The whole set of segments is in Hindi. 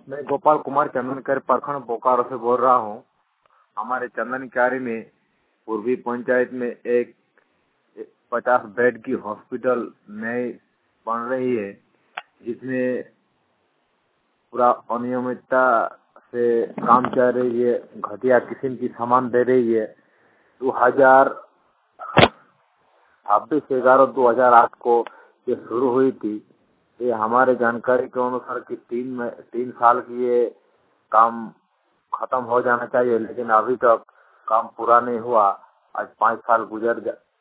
मैं गोपाल कुमार चंदनकर प्रखंड बोकारो से बोल रहा हूँ। हमारे चंदनकारी में पूर्वी पंचायत में एक 50 बेड की हॉस्पिटल नई बन रही है, जिसमें पूरा अनियमितता से काम चल रही है। घटिया किस्म की सामान दे रही है। 26/11/2008 को ये शुरू हुई थी। ये हमारे जानकारी के अनुसार कि 3 साल की ये काम खत्म हो जाना चाहिए, लेकिन अभी तक काम पूरा नहीं हुआ। आज 5 साल गुजर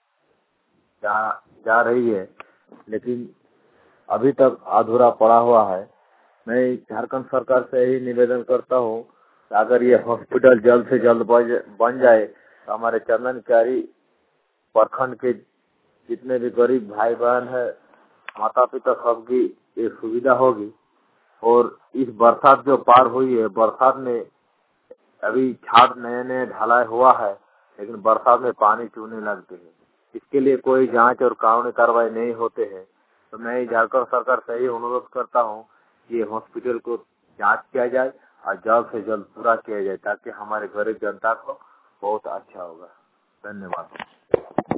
जा रही है, लेकिन अभी तक अधूरा पड़ा हुआ है। मैं झारखंड सरकार से यही निवेदन करता हूँ कि अगर ये हॉस्पिटल जल्द से जल्द बन जाए तो हमारे चंदनकारी प्रखंड के जितने भी गरीब भाई बहन है, माता पिता, सबकी ये सुविधा होगी। और इस बरसात जो पार हुई है, बरसात में अभी छात नए ढलाई हुआ है, लेकिन बरसात में पानी चूने लगते हैं। इसके लिए कोई जांच और कानूनी कार्रवाई नहीं होते हैं। तो मैं झारखंड सरकार से यही अनुरोध करता हूँ कि हॉस्पिटल को जांच किया जाए और जल्द से जल्द पूरा किया जाए, ताकि हमारे गरीब जनता को बहुत अच्छा होगा। धन्यवाद।